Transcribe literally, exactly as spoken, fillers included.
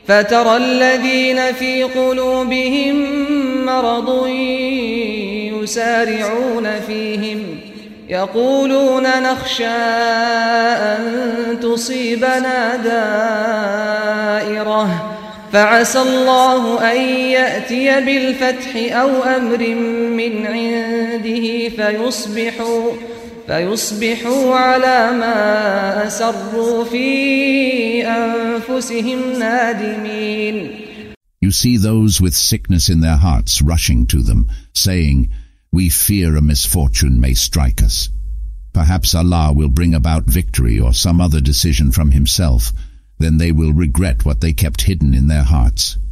فترى الذين في قلوبهم مرض يسارعون فيهم يقولون نخشى أن تصيبنا دائرة فعسى الله أن يأتي بالفتح أو أمر من عنده فيصبحوا, فيصبحوا على ما أسروا في أنفسهم نادمين. You see those with sickness in their hearts rushing to them, saying, "We fear a misfortune may strike us. Perhaps Allah will bring about victory or some other decision from Himself. Then they will regret what they kept hidden in their hearts."